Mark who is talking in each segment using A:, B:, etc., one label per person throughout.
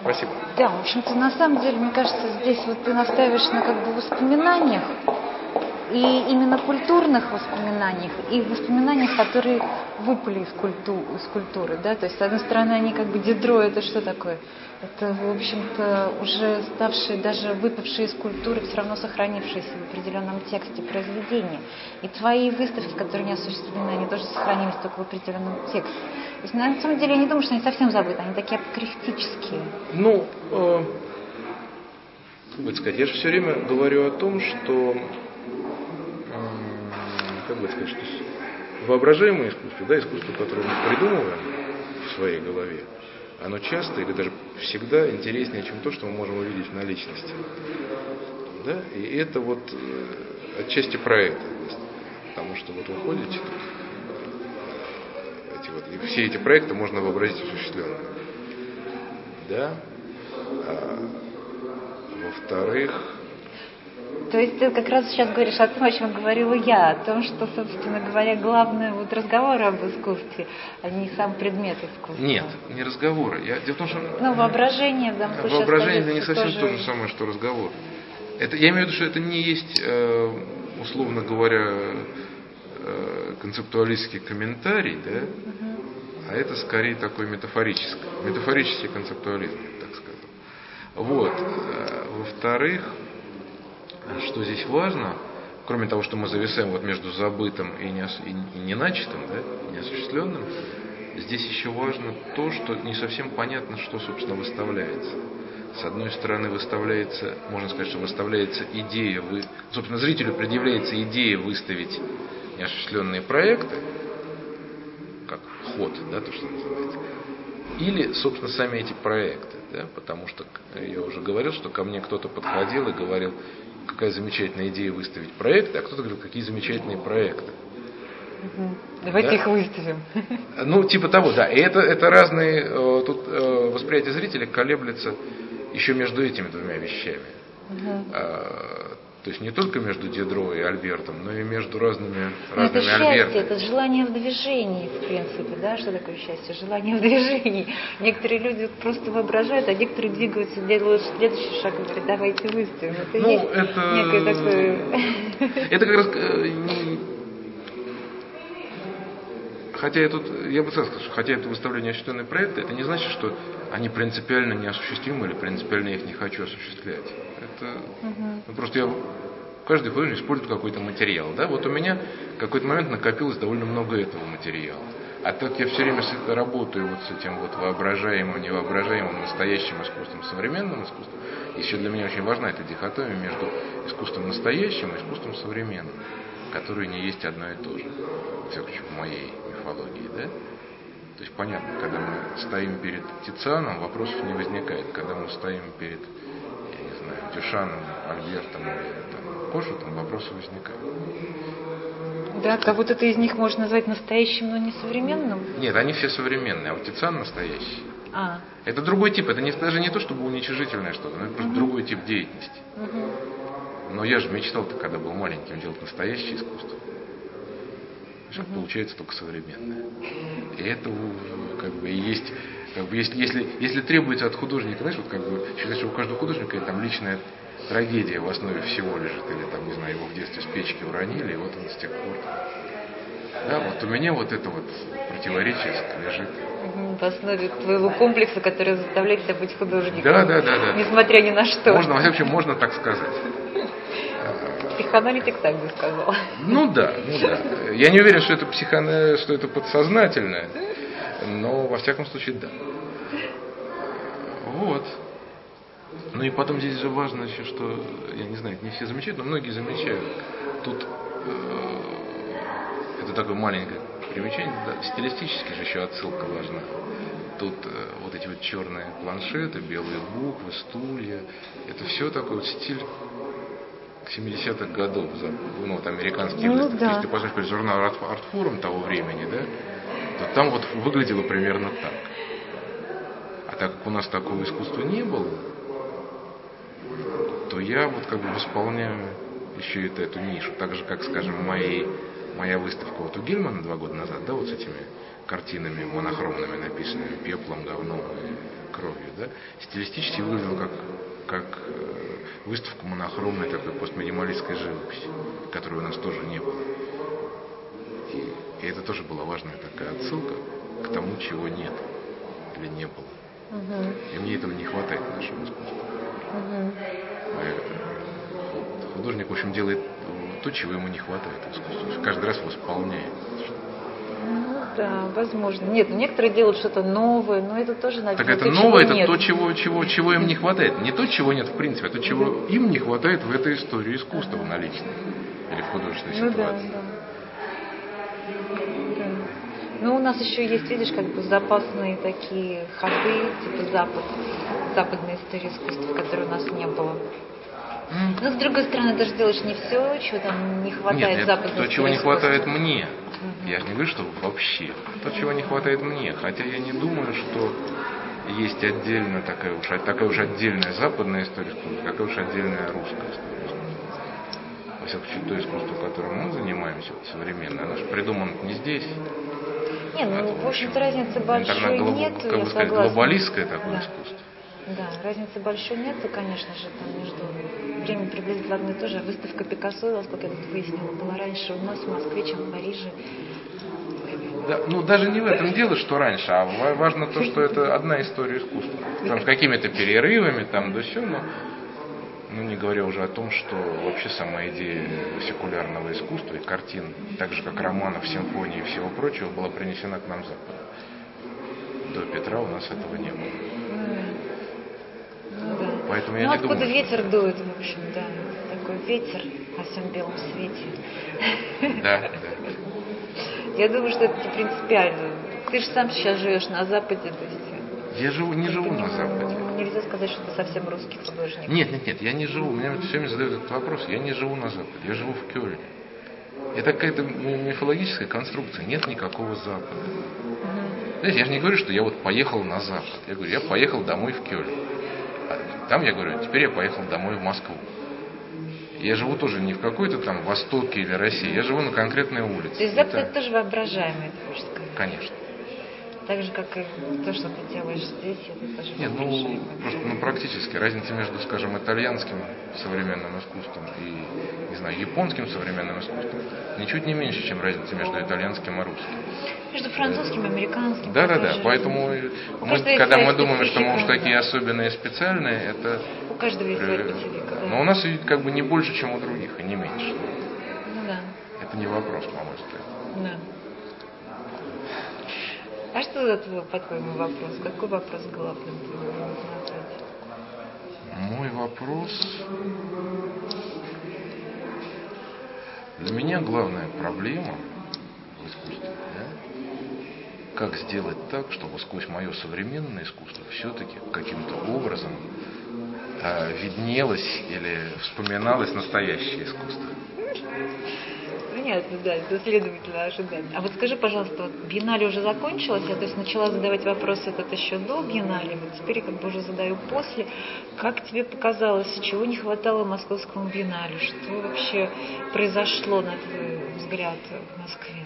A: Спасибо.
B: Да, в общем-то, на самом деле, мне кажется, здесь вот ты настаиваешь на как бы воспоминаниях, и именно культурных воспоминаниях, и воспоминаниях, которые выпали из культуры, да, то есть, с одной стороны, они как бы Дидро, это что такое? Это, в общем-то, уже ставшие, даже выпавшие из культуры, все равно сохранившиеся в определенном тексте произведения. И твои выставки, которые не осуществлены, они тоже сохранились только в определенном тексте. То есть, на самом деле, я не думаю, что они совсем забыты, они такие апокрифтические.
A: Ну, как бы сказать, я же все время говорю о том, что, как бы сказать, что воображаемое искусство, да, искусство, которое мы придумываем в своей голове, оно часто или даже всегда интереснее, чем то, что мы можем увидеть в наличности. Да? И это вот отчасти проекты. Потому что вот вы ходите тут, и все эти проекты можно вообразить осуществленными. Да? Во-вторых...
B: То есть ты как раз сейчас говоришь о том, о чем говорила я, о том, что, собственно говоря, главное вот разговор об искусстве, а не сам предмет искусства.
A: Нет, не разговоры. Дело в том, что...
B: Ну, воображение в данном случае...
A: Воображение это не совсем то же самое, что разговор. Я имею в виду, что это не есть, условно говоря, концептуалистский комментарий, да? А это скорее такой метафорический концептуализм, так сказать. Вот. Во-вторых, что здесь важно, кроме того, что мы зависаем вот между забытым и неначатым, да, неосуществленным, здесь еще важно то, что не совсем понятно, что, собственно, выставляется. С одной стороны, можно сказать, что выставляется идея, собственно, зрителю предъявляется идея выставить неосуществленные проекты, как ход, да, то, что называется, или, собственно, сами эти проекты, да, потому что я уже говорил, что ко мне кто-то подходил и говорил, какая замечательная идея выставить проекты, а кто-то говорил, какие замечательные проекты.
B: Давайте их выставим.
A: Ну, типа того, да. И это разные, тут восприятие зрителя колеблется еще между этими двумя вещами. То есть не только между Дидро и Альбертом, но и между разными
B: это счастье,
A: Альбертами.
B: Это желание в движении, в принципе, да? Что такое счастье? Желание в движении. Некоторые люди просто воображают, а некоторые двигаются, делают следующий шаг и говорят, давайте выставим. Это есть некое такое...
A: Это как раз... Хотя я бы сразу сказал, что хотя это выставление осуществленные проекты, это не значит, что они принципиально неосуществимы или принципиально я их не хочу осуществлять. Это просто каждый художник использует какой-то материал. Да? Вот у меня в какой-то момент накопилось довольно много этого материала. А так я все время работаю вот с этим вот воображаемым, невоображаемым, настоящим искусством, современным искусством. И еще для меня очень важна эта дихотомия между искусством настоящим и искусством современным, которые не есть одно и то же. Во всяком случае, в моей мифологии, да? То есть понятно, когда мы стоим перед Тицианом, вопросов не возникает. Когда мы стоим перед, я не знаю, Дюшаном, Альбертом или Кошутом, вопросы возникают.
B: Да, как будто из них можно назвать настоящим, но не современным?
A: Нет, они все современные, а вот Тициан настоящий. Это другой тип, это даже не то, чтобы уничижительное что-то, но это просто другой тип деятельности. Но я же мечтал-то, когда был маленьким, делать настоящее искусство. Сейчас получается только современное. И это как бы и есть, как бы, если требуется от художника, знаешь, вот как бы считать, что у каждого художника там личная трагедия в основе всего лежит, или там, не знаю, его в детстве с печки уронили, и вот он с тех пор. Да, вот у меня вот это вот противоречие лежит.
B: В основе твоего комплекса, который заставляет тебя быть художником.
A: Да.
B: Несмотря ни на что.
A: Можно, во всяком случае, можно так сказать.
B: Психоаналитик так бы сказал.
A: Ну да. Я не уверен, что это что это подсознательное, но во всяком случае да. Вот. Ну и потом здесь же важно еще, что, я не знаю, не все замечают, но многие замечают. Тут это такое маленькое примечание, да, стилистически же еще отсылка важна. Тут вот эти вот черные планшеты, белые буквы, стулья, это все такой вот стиль 70-х годов, ну вот американские выставки.
B: Да.
A: Если ты посмотришь журнал Артфорум того времени, да, то там вот выглядело примерно так. А так как у нас такого искусства не было, то я вот как бы восполняю еще эту нишу. Так же, как, скажем, моя выставка вот у Гельмана 2 года назад, да, вот с этими картинами монохромными, написанными пеплом, говном и кровью. Да? Стилистически выглядело как выставка монохромной такой постминималистской живописи, которой у нас тоже не было. И это тоже была важная такая отсылка к тому, чего нет или не было. И мне этого не хватает в нашем искусстве. Художник, в общем, делает то, чего ему не хватает в искусстве. Каждый раз восполняет.
B: Ну да, возможно. Нет, некоторые делают что-то новое, но это тоже, наверное,
A: так это
B: то,
A: новое, это
B: нет.
A: то, чего им не хватает. Не то, чего нет в принципе, а то, чего им не хватает в этой истории искусства наличной или в художественной ситуации.
B: Да. Ну, у нас еще есть, видишь, как бы запасные такие ходы, типа западной истории искусства, которой у нас не было. Но, с другой стороны, ты же делаешь не все, чего там не хватает западной
A: то, чего не
B: искусства.
A: хватает мне. Я же не говорю, что вообще. То, чего не хватает мне. Хотя я не думаю, что есть отдельно такая уж отдельная западная история искусства, такая уж отдельная русская история искусства. Во всяком случае, то искусство, которым мы занимаемся, современное, оно же придумано не здесь.
B: Нет, в общем-то, разницы большой нет, я согласна.
A: Глобалистское такое искусство.
B: Да, разницы большой нет, и, конечно же, там между время приблизительно одно и то же. Выставка Пикассо, насколько я тут выяснила, была раньше у нас в Москве, чем в Париже.
A: Да, даже не в этом дело, что раньше, а важно то, что это одна история искусства. Там с какими-то перерывами, там да все, но не говоря уже о том, что вообще сама идея секулярного искусства и картин, так же как романов, симфоний и всего прочего, была принесена к нам с Запада. До Петра у нас этого не было. Поэтому я не
B: откуда
A: думаю,
B: ветер дует, в общем, да. Такой ветер во всем белом свете.
A: Да.
B: Я думаю, что это не принципиально. Ты же сам сейчас живешь на Западе, то есть.
A: Я не живу на Западе.
B: Нельзя сказать, что ты совсем русский художник.
A: Нет, я не живу. Меня все время задают этот вопрос. Я не живу на Западе, я живу в Кёльне. Это какая-то мифологическая конструкция. Нет никакого Запада. Знаете, я же не говорю, что я вот поехал на Запад. Я говорю, я поехал домой в Кёльн. Там я говорю, теперь я поехал домой в Москву. Я живу тоже не в какой-то там Востоке или России. Я живу на конкретной улице.
B: То есть Запад это тоже воображаемое, ты хочешь сказать?
A: Конечно.
B: Так же, как и то, что ты делаешь здесь, это тоже
A: Нет, просто практически разница между, скажем, итальянским современным искусством и, не знаю, японским современным искусством ничуть не меньше, чем разница между итальянским и русским.
B: Между французским и американским.
A: Да. Поэтому когда мы думаем, что мы уж такие особенные и специальные, это...
B: У каждого есть своя специфика. Да.
A: Но у нас как бы не больше, чем у других, и не меньше.
B: Да.
A: Это не вопрос, на мой взгляд.
B: Да. А что это, по-твоему, вопрос? Какой вопрос главный ты можешь назвать?
A: Мой вопрос... Для меня главная проблема в искусстве, как сделать так, чтобы сквозь мое современное искусство все-таки каким-то образом виднелось или вспоминалось настоящее искусство.
B: Понятно, да, это следовательно ожидание. А вот скажи, пожалуйста, вот биеннале уже закончилась, я то есть начала задавать вопрос этот еще до биеннале, вот теперь как бы уже задаю после. Как тебе показалось, чего не хватало московскому биеннале? Что вообще произошло, на твой взгляд, в Москве?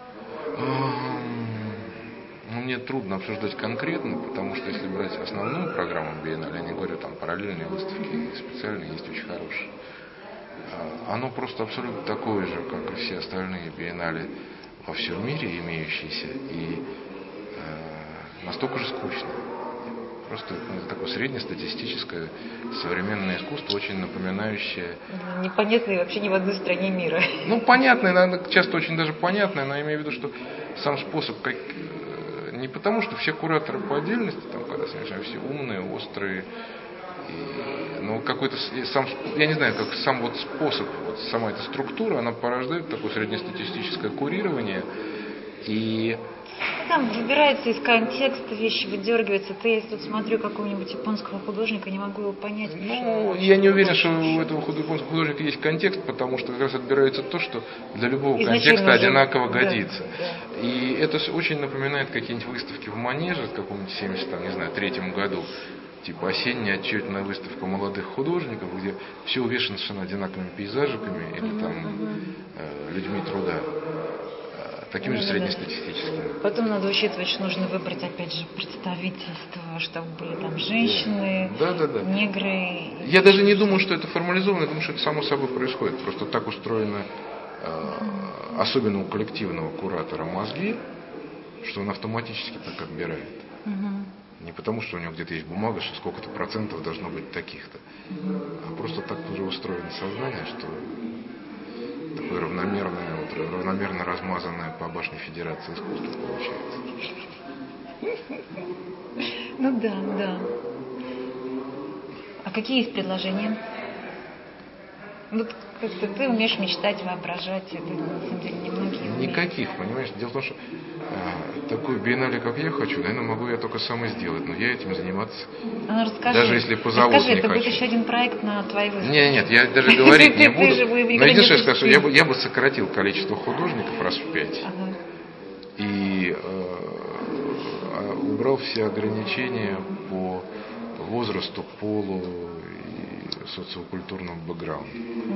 A: Мне трудно обсуждать конкретно, потому что если брать основную программу биеннале, я не говорю, там параллельные выставки, специальные есть очень хорошие. Оно просто абсолютно такое же, как и все остальные биеннале во всем мире имеющиеся, и настолько же скучно. Просто это такое среднестатистическое современное искусство, очень напоминающее...
B: Непонятное вообще ни в одной стране мира.
A: Понятное, наверное, часто очень даже понятное, но я имею в виду, что сам способ... Не потому, что все кураторы по отдельности, там, когда все умные, острые, но какой-то сам, я не знаю, как сам вот способ, вот сама эта структура, она порождает такое среднестатистическое курирование. И
B: там выбирается из контекста, вещи выдергиваются. Я тут смотрю какого-нибудь японского художника, не могу его понять.
A: Я не уверен, что у этого японского художника есть контекст, потому что как раз отбирается то, что для любого контекста одинаково годится. Да. И это очень напоминает какие-нибудь выставки в Манеже в каком-нибудь 73-м году. Типа осенняя отчетная выставка молодых художников, где все увешано совершенно одинаковыми пейзажиками или там людьми труда. такими же среднестатистическими.
B: Потом надо учитывать, что нужно выбрать, опять же, представительство, чтобы были там женщины,
A: Да.
B: негры.
A: Я даже не думаю, что это формализовано, я думаю, что это само собой происходит. Просто так устроено, особенно у коллективного куратора, мозги, что он автоматически так отбирает. Не потому, что у него где-то есть бумага, что сколько-то процентов должно быть таких-то. А просто так уже устроено сознание, что такое равномерно размазанное по башне Федерации искусства получается.
B: Ну да. А какие есть предложения? Вот как-то ты умеешь мечтать, воображать, это на самом деле немногие умеют.
A: Никаких, понимаешь? Дело в том, что такую биеннале, как я хочу, наверное, могу я только сам и сделать, но я этим заниматься, даже если позовут, не
B: это
A: хочу.
B: будет еще один проект на твои выставки.
A: Нет, я даже говорить не буду. Но единственное, что я скажу,
B: что
A: я бы сократил количество художников раз в 5. И убрал все ограничения по возрасту, полу и социокультурному бэкграунду.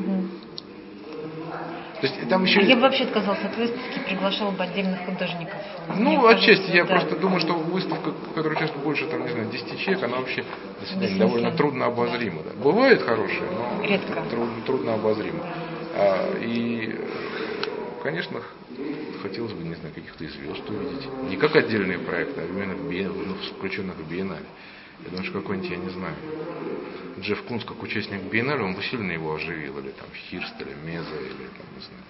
A: То есть, там еще...
B: Я бы вообще отказался от выставки, приглашал бы отдельных художников.
A: Ну, отчасти, я просто думаю, что выставка, в которой участвует больше, там, не знаю, 10 человек, она вообще довольно трудно обозрима. Да. Бывает хорошие, но
B: редко.
A: Трудно обозрима. И, конечно, хотелось бы, не знаю, каких-то и звезд увидеть. Не как отдельные проекты, а именно включенных в биеннале. Я думаю, что какой-нибудь, я не знаю, Джефф Кунс, как участник биеннале, он бы сильно его оживил, или там Хирст, или Меза, или там,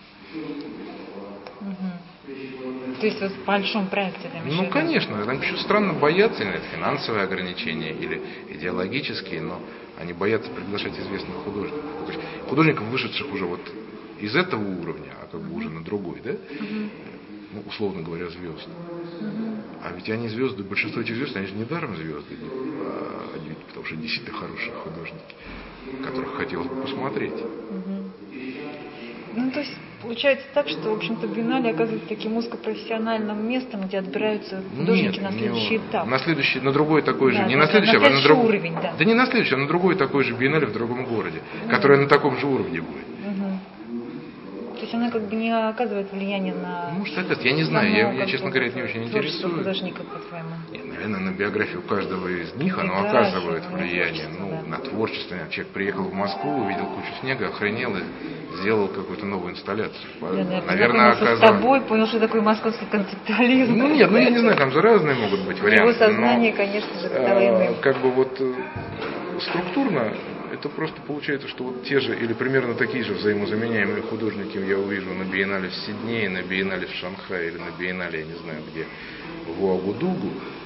A: не знаю.
B: То есть вот в большом проекте там еще...
A: Ну, конечно, там еще странно боятся, или это финансовые ограничения, или идеологические, но они боятся приглашать известных художников. То есть художников, вышедших уже вот из этого уровня, а как бы уже на другой, да? Ну, условно говоря, звезд. А ведь они звезды, большинство этих звезд, они же не даром звезды, потому что действительно хорошие художники, которых хотелось бы посмотреть.
B: Ну, то есть получается так, что, в общем-то, биеннале оказывается таким узкопрофессиональным местом, где отбираются художники на следующий этап.
A: На другой такой же, не на следующий,
B: а на другой уровень, да.
A: Да не на следующий, а на другой такой же биеннале в другом городе, которое на таком же уровне будет.
B: То есть она как бы не оказывает влияния на...
A: Может, оказывает, я не знаю, я честно говоря, не очень интересуюсь.
B: Художников, по-твоему?
A: Наверное, на биографию каждого из них оно оказывает влияние. На творчество. Человек приехал в Москву, увидел кучу снега, охренел и сделал какую-то новую инсталляцию.
B: Наверное, оказывает. С тобой понял, что такое московский концептуализм.
A: Ну нет, я не знаю, там же разные могут быть варианты.
B: Его сознание, конечно же, стало иным.
A: Как бы вот структурно это просто получается, что вот те же или примерно такие же взаимозаменяемые художники я увижу на биеннале в Сиднее, на биеннале в Шанхае или на биеннале, я не знаю где, в Уагудугу.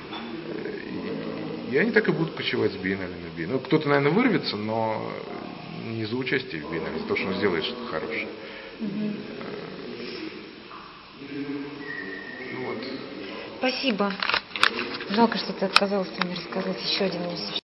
A: И они так и будут кочевать с биеннале на биеннале. Ну, кто-то, наверное, вырвется, но не за участие в биеннале, за то, что он сделает что-то хорошее. Вот.
B: Спасибо. Жалко, что ты отказалась мне рассказать еще один